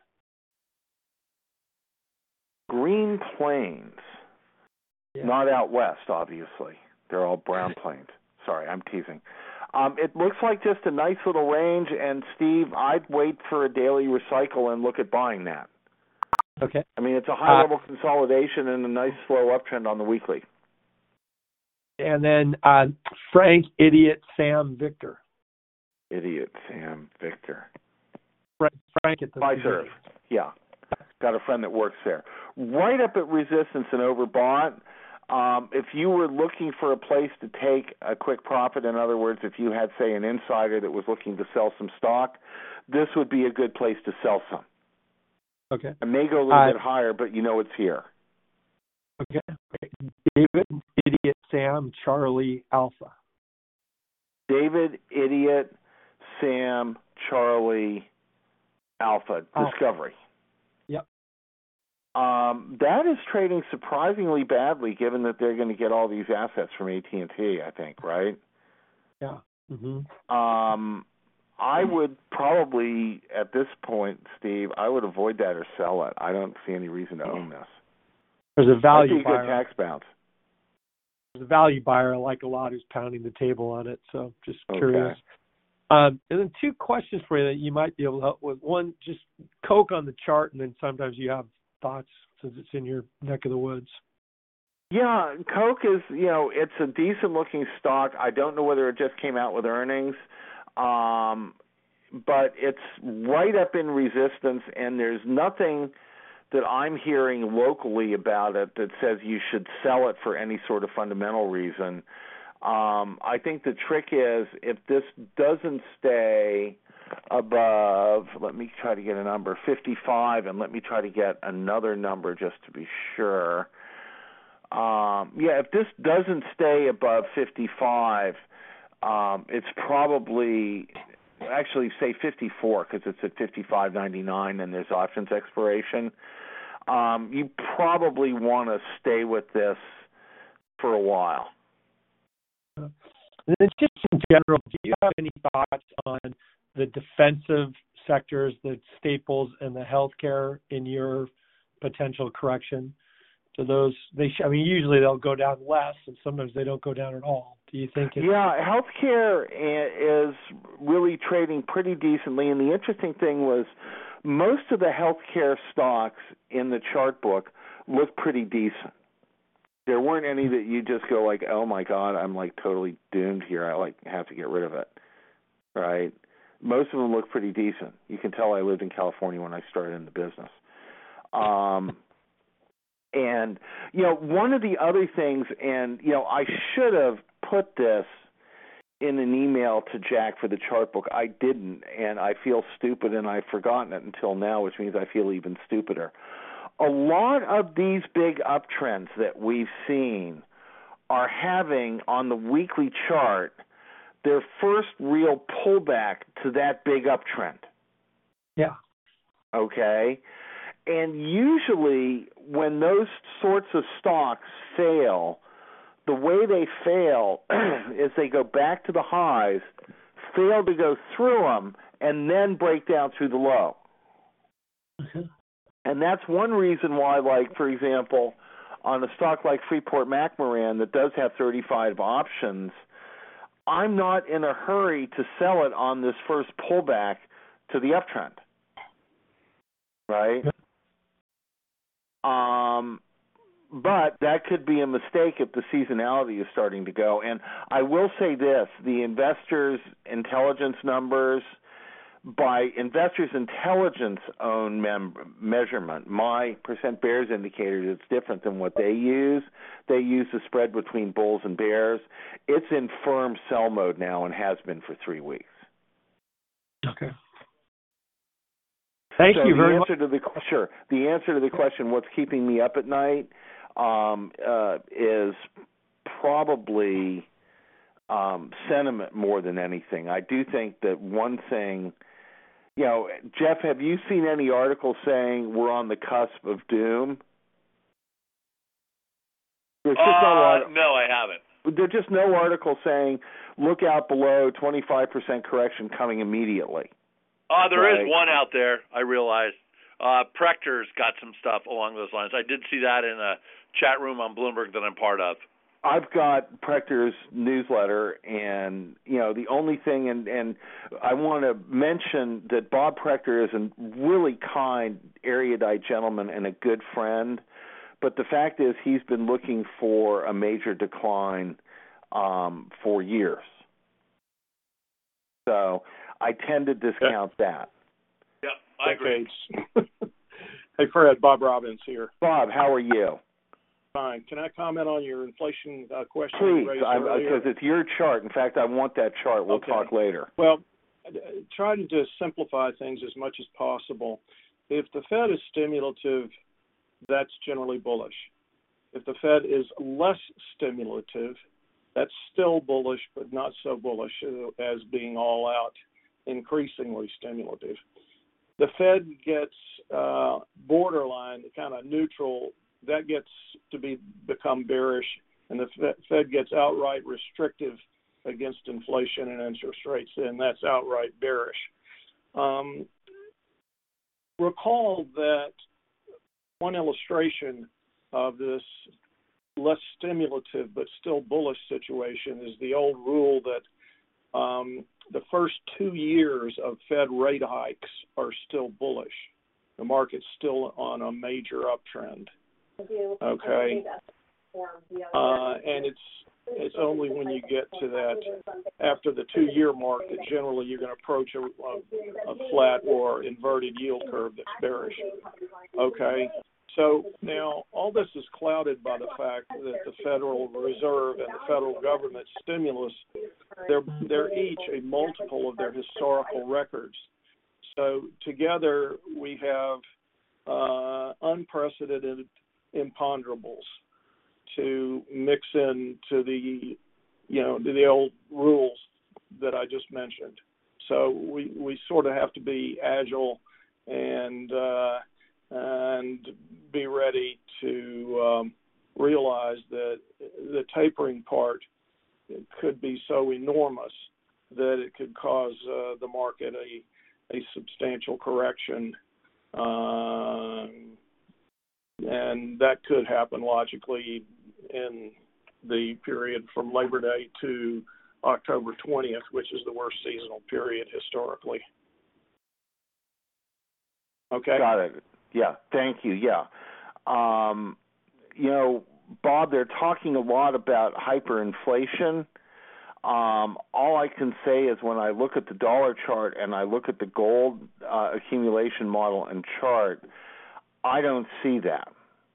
Green Plains. Yeah. Not out west, obviously. They're all brown plains. Sorry, I'm teasing. Um, it looks like just a nice little range, and Steve, I'd wait for a daily recycle and look at buying that. Okay. I mean, it's a high-level uh, consolidation and a nice slow uptrend on the weekly. And then uh, Frank, Idiot, Sam, Victor. Idiot, Sam, Victor. Frank, Frank at the Fiserv, yeah. Got a friend that works there. Right up at resistance and overbought. Um, if you were looking for a place to take a quick profit, in other words, if you had, say, an insider that was looking to sell some stock, this would be a good place to sell some. Okay. It may go a little uh, bit higher, but you know it's here. Okay. David, Idiot, Sam, Charlie, Alpha. David, Idiot, Sam, Charlie, Alpha, Alpha. Discovery. Yep. Um, that is trading surprisingly badly, given that they're going to get all these assets from A T and T, I think, right? Yeah. Mm-hmm. Um, I would probably, at this point, Steve, I would avoid that or sell it. I don't see any reason to own this. There's a value Might be a buyer. good tax bounce. There's a value buyer I like a lot who's pounding the table on it. So just curious. Okay. Um, and then two questions for you that you might be able to help with. One, just Coke on the chart, and then sometimes you have thoughts since it's in your neck of the woods. Yeah, Coke is, you know, it's a decent-looking stock. I don't know whether it just came out with earnings, um, but it's right up in resistance, and there's nothing that I'm hearing locally about it that says you should sell it for any sort of fundamental reason. Um, I think the trick is if this doesn't stay above, let me try to get a number, fifty-five, and let me try to get another number just to be sure. Um, yeah, if this doesn't stay above fifty-five, um, it's probably, actually say fifty-four because it's at fifty-five ninety-nine and there's options expiration. Um, you probably want to stay with this for a while. And then just in general, do you have any thoughts on the defensive sectors, the staples, and the healthcare in your potential correction? So those, they, sh- I mean, usually they'll go down less, and sometimes they don't go down at all. Do you think? It's- yeah, healthcare is really trading pretty decently, and the interesting thing was most of the healthcare stocks in the chart book look pretty decent. There weren't any that you just go like, oh my God, I'm like totally doomed here. I like have to get rid of it, right? Most of them look pretty decent. You can tell I lived in California when I started in the business. Um, and, you know, one of the other things, and, you know, I should have put this in an email to Jack for the chart book. I didn't, and I feel stupid, and I've forgotten it until now, which means I feel even stupider. A lot of these big uptrends that we've seen are having on the weekly chart their first real pullback to that big uptrend. Yeah. Okay? And usually when those sorts of stocks fail, the way they fail is they go back to the highs, fail to go through them, and then break down through the low. Mm-hmm. And that's one reason why, like, for example, on a stock like Freeport-McMoRan that does have thirty-five options, I'm not in a hurry to sell it on this first pullback to the uptrend, right? Um, but that could be a mistake if the seasonality is starting to go. And I will say this, the investors' intelligence numbers, by Investors Intelligence own mem- measurement, my percent bears indicator is different than what they use. They use the spread between bulls and bears. It's in firm sell mode now and has been for three weeks. Okay. Thank so you very the much. answer to the sure the answer to the question, what's keeping me up at night, um, uh, is probably um, sentiment more than anything. I do think that one thing. You know, Jeff, have you seen any articles saying we're on the cusp of doom? There's just uh, not a lot of, no, I haven't. There's just no article saying look out below twenty-five percent correction coming immediately. Uh, there right? is one out there, I realized. Uh, Prechter's got some stuff along those lines. I did see that in a chat room on Bloomberg that I'm part of. I've got Prechter's newsletter, and, you know, the only thing, and, and I want to mention that Bob Prechter is a really kind, erudite gentleman and a good friend, but the fact is he's been looking for a major decline um, for years. So I tend to discount yeah. that. Yeah, I agree. Hey, Fred, Bob Robbins here. Bob, how are you? Fine. Can I comment on your inflation uh, question? Please, because it's your chart. In fact, I want that chart. We'll okay. talk later. Well, trying to simplify things as much as possible. If the Fed is stimulative, that's generally bullish. If the Fed is less stimulative, that's still bullish, but not so bullish as being all out, increasingly stimulative. The Fed gets uh, borderline, kind of neutral. That gets to be become bearish, and the Fed gets outright restrictive. against inflation and interest rates, and that's outright bearish. Um, recall that one illustration of this less stimulative but still bullish situation is the old rule that um, the first two years of Fed rate hikes are still bullish. The market's still on a major uptrend. Okay, uh, and it's it's only when you get to that after the two-year mark that generally you're going to approach a, a, a flat or inverted yield curve that's bearish. Okay. So now all this is clouded by the fact that the Federal Reserve and the federal government stimulus, they're, they're each a multiple of their historical records. So together we have uh, unprecedented imponderables to mix in to the, you know, to the old rules that I just mentioned. So we, we sort of have to be agile and uh, and be ready to um, realize that the tapering part could be so enormous that it could cause uh, the market a, a substantial correction, uh, and that could happen logically in the period from Labor Day to October twentieth, which is the worst seasonal period historically. Okay. Got it. Yeah, thank you. Yeah. Um, you know, Bob, they're talking a lot about hyperinflation. Um, all I can say is when I look at the dollar chart and I look at the gold uh, accumulation model and chart, I don't see that.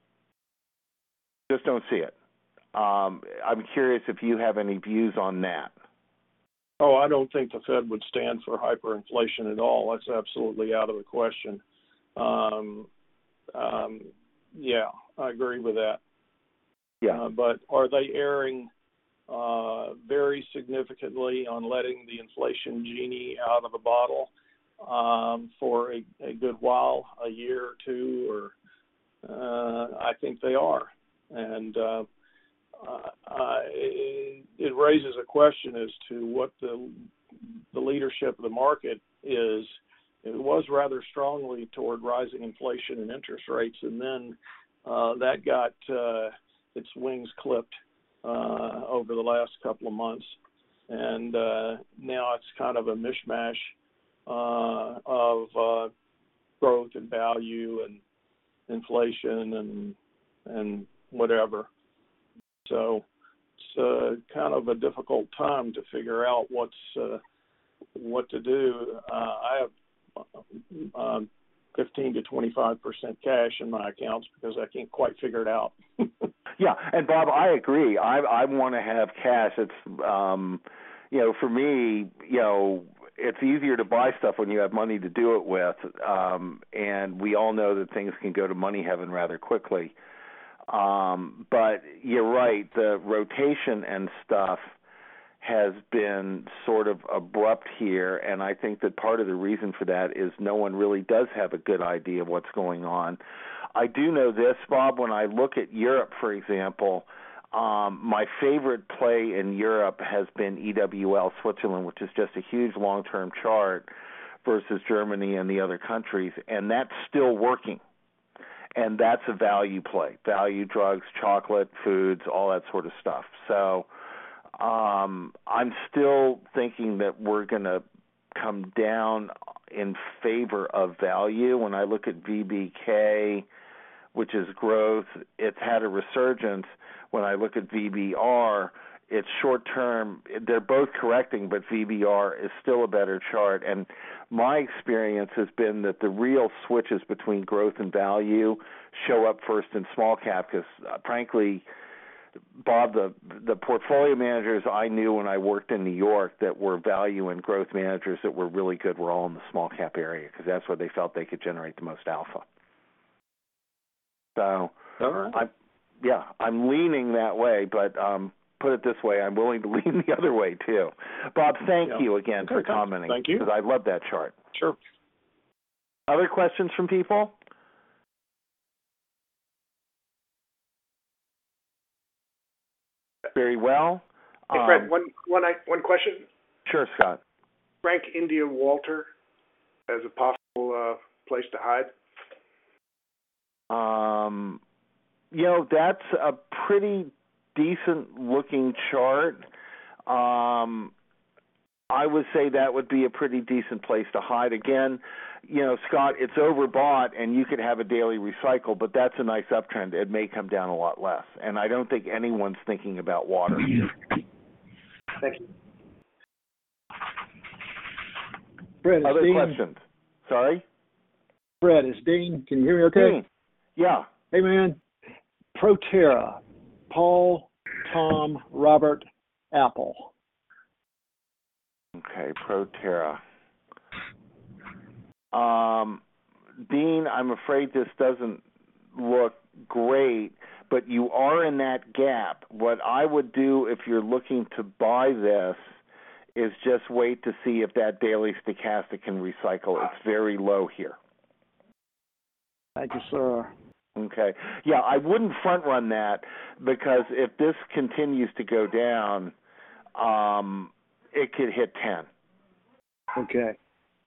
Just don't see it. Um, I'm curious if you have any views on that. Oh, I don't think the Fed would stand for hyperinflation at all. That's absolutely out of the question. Um, um, yeah, I agree with that. Yeah. Uh, but are they erring uh, very significantly on letting the inflation genie out of the bottle um, for a, a good while, a year or two? Or uh, I think they are, and uh, uh, it, it raises a question as to what the the leadership of the market is. It was rather strongly toward rising inflation and interest rates, and then uh, that got uh, its wings clipped uh, over the last couple of months, and uh, now it's kind of a mishmash uh, of uh, growth and value and inflation and and whatever. So it's uh, kind of a difficult time to figure out what's uh, what to do. Uh, I have Um, fifteen to twenty-five percent cash in my accounts because I can't quite figure it out. Yeah, and Bob, I agree. I I want to have cash. It's um, you know, for me, you know, it's easier to buy stuff when you have money to do it with. Um, and we all know that things can go to money heaven rather quickly. Um, but you're right. The rotation and stuff has been sort of abrupt here, and I think that part of the reason for that is no one really does have a good idea of what's going on. I do know this, Bob, when I look at Europe, for example, um, my favorite play in Europe has been E W L Switzerland, which is just a huge long-term chart versus Germany and the other countries, and that's still working. And that's a value play, value, drugs, chocolate, foods, all that sort of stuff. So Um, I'm still thinking that we're going to come down in favor of value. When I look at V B K, which is growth, it's had a resurgence. When I look at V B R, it's short-term. They're both correcting, but V B R is still a better chart. And my experience has been that the real switches between growth and value show up first in small cap because, uh, frankly, Bob, the the portfolio managers I knew when I worked in New York that were value and growth managers that were really good were all in the small cap area because that's where they felt they could generate the most alpha. So, all right. I'm, yeah, I'm leaning that way, but um, put it this way, I'm willing to lean the other way too. Bob, thank yeah. you again okay, for commenting. Thank you. Because I love that chart. Sure. Other questions from people? Very well. Hey, Um, Fred, one, one, I- one question. Sure, Scott. Frank India Walter as a possible uh, place to hide? Um, you know, that's a pretty decent looking chart. Um, I would say that would be a pretty decent place to hide. Again, you know, Scott, it's overbought and you could have a daily recycle, but that's a nice uptrend. It may come down a lot less. And I don't think anyone's thinking about water here. Thank you. Fred, Other Dean. questions? Sorry? Fred, it's Dean. Can you hear me okay? Dean. Yeah. Hey, man. Proterra. Paul, Tom, Robert, Apple. Okay, Proterra. Um, Dean, I'm afraid this doesn't look great, but you are in that gap. What I would do if you're looking to buy this is just wait to see if that daily stochastic can recycle. It's very low here. Thank you, sir. Okay. Yeah, I wouldn't front run that because if this continues to go down, um, it could hit ten. Okay.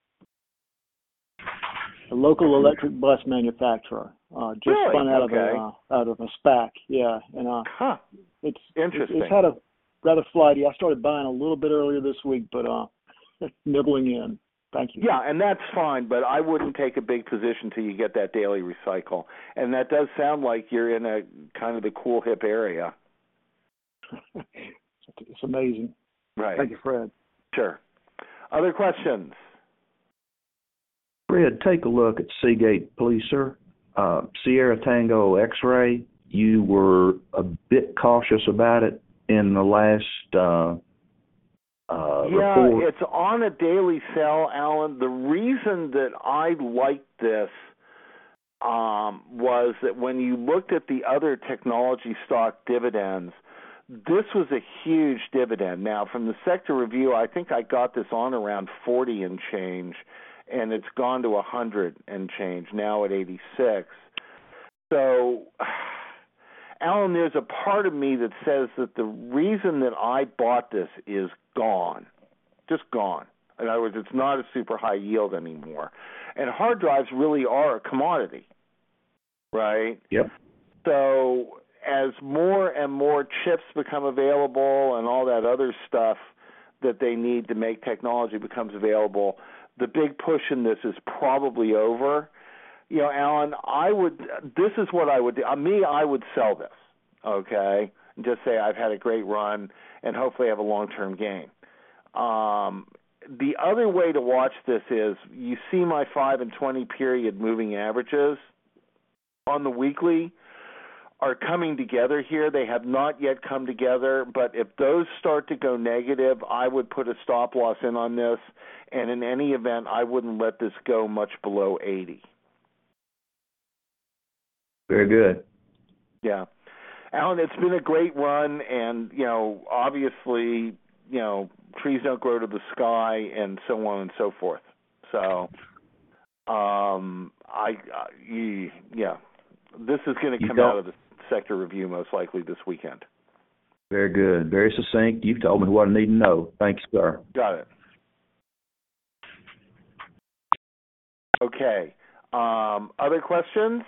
A local electric bus manufacturer uh, just Really? spun out Okay. of a uh, out of a SPAC. Yeah, and uh, Huh. it's Interesting. It's, it's had a rather flighty. I started buying a little bit earlier this week, but uh, nibbling in. Thank you. Yeah, and that's fine, but I wouldn't take a big position till you get that daily recycle. And that does sound like you're in a kind of the cool hip area. It's amazing. Right. Thank you, Fred. Sure. Other questions? Fred, take a look at Seagate, please, sir. Uh, Sierra Tango X-ray, you were a bit cautious about it in the last uh, uh, yeah, report. it's on a daily sell, Alan. The reason that I liked this um, was that when you looked at the other technology stock dividends, this was a huge dividend. Now, from the sector review, I think I got this on around forty and change, and it's gone to one hundred and change, now at eighty-six. So, Alan, there's a part of me that says that the reason that I bought this is gone, just gone. In other words, it's not a super high yield anymore. And hard drives really are a commodity, right? Yep. So as more and more chips become available and all that other stuff that they need to make technology becomes available, the big push in this is probably over. You know, Alan, I would, this is what I would do. Uh, me, I would sell this, okay, and just say I've had a great run and hopefully have a long-term gain. Um, the other way to watch this is you see my five and twenty period moving averages on the weekly are coming together here. They have not yet come together, but if those start to go negative, I would put a stop loss in on this, and in any event, I wouldn't let this go much below eighty. Very good. Yeah. Alan, it's been a great run, and, you know, obviously, you know, trees don't grow to the sky and so on and so forth. So, um, I, uh, yeah, this is going to come out of the sector review most likely this weekend. Very good. Very succinct. You've told me what I need to know. Thank you, sir. Got it. Okay. Um, other questions?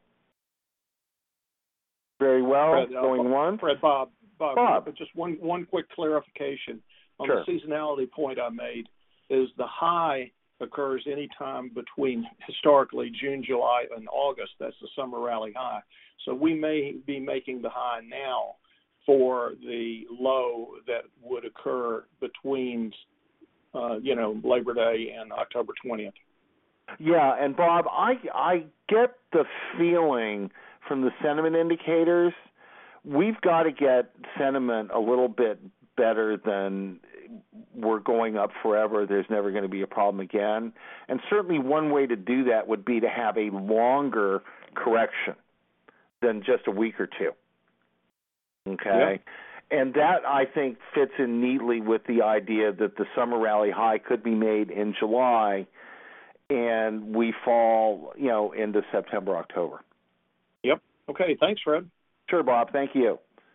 Very well. Fred, uh, Going once. Fred, Bob, Bob, Bob. But just one one quick clarification on Sure. the seasonality point I made is the high occurs anytime between historically June, July, and August. That's the summer rally high. So we may be making the high now for the low that would occur between, uh, you know, Labor Day and October twentieth. Yeah, and Bob, I I get the feeling from the sentiment indicators, we've got to get sentiment a little bit better than we're going up forever, there's never going to be a problem again. And certainly one way to do that would be to have a longer correction than just a week or two. Okay? Yeah. And that, I think, fits in neatly with the idea that the summer rally high could be made in July and we fall, you know, into September, October. Yep. Okay. Thanks, Fred. Sure, Bob. Thank you.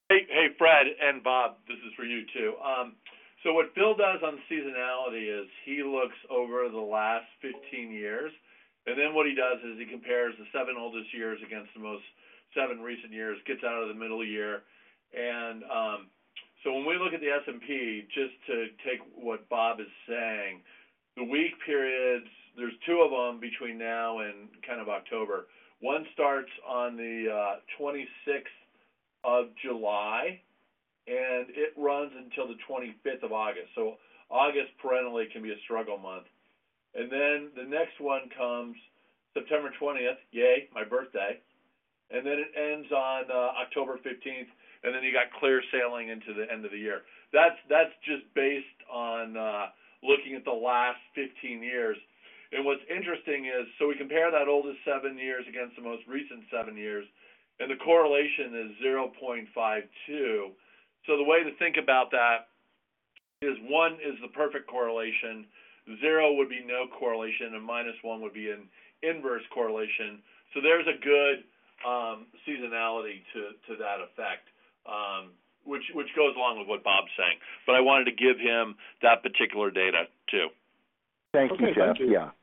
Hey, hey, Fred and Bob, this is for you too. Um, so what Phil does on seasonality is he looks over the last fifteen years, and then what he does is he compares the seven oldest years against the most seven recent years, gets out of the middle year, and um, so when we look at the S and P, just to take what Bob is saying, the week periods, there's two of them between now and kind of October. One starts on the uh, twenty-sixth of July, and it runs until the twenty-fifth of August. So August perennially can be a struggle month. And then the next one comes September twentieth, yay, my birthday. And then it ends on uh, October fifteenth, and then you got clear sailing into the end of the year. That's that's just based on uh, looking at the last fifteen years. And what's interesting is, so we compare that oldest seven years against the most recent seven years, and the correlation is zero point five two. So the way to think about that is one is the perfect correlation, zero would be no correlation, and minus one would be an inverse correlation. So there's a good um, seasonality to, to that effect, um, which which goes along with what Bob's saying. But I wanted to give him that particular data too. Thank okay, you, Jeff. thank you. Yeah.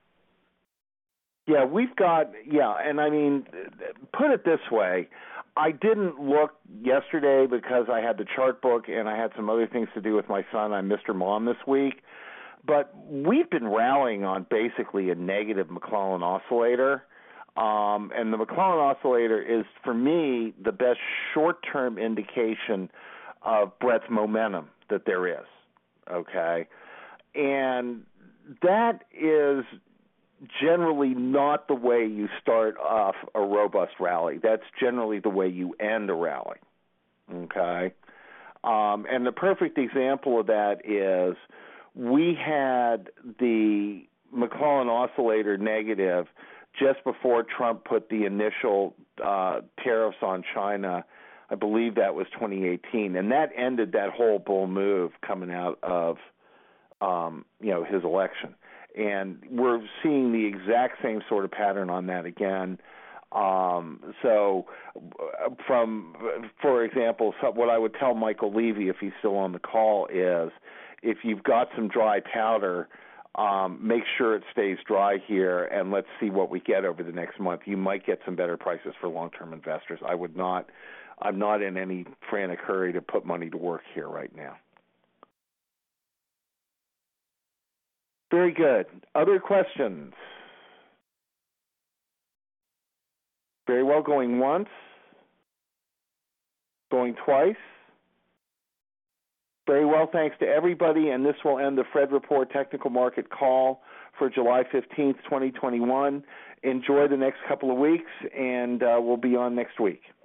Yeah, we've got, yeah, and I mean, put it this way. I didn't look yesterday because I had the chart book and I had some other things to do with my son. I'm Mister Mom this week. But we've been rallying on basically a negative McClellan oscillator. Um, and the McClellan oscillator is, for me, the best short-term indication of Brett's momentum that there is, okay? And that is generally not the way you start off a robust rally. That's generally the way you end a rally, okay? Um, and the perfect example of that is we had the McClellan oscillator negative just before Trump put the initial uh, tariffs on China. I believe that was twenty eighteen, and that ended that whole bull move coming out of um, you know, his election. And we're seeing the exact same sort of pattern on that again. Um, so, from, for example, so what I would tell Michael Levy, if he's still on the call, is if you've got some dry powder, um, make sure it stays dry here, and let's see what we get over the next month. You might get some better prices for long-term investors. I would not, I'm not in any frantic hurry to put money to work here right now. Very good. Other questions? Very well. Going once? Going twice? Very well. Thanks to everybody. And this will end the Fred Report Technical Market Call for July fifteenth, twenty twenty-one. Enjoy the next couple of weeks, and uh, we'll be on next week.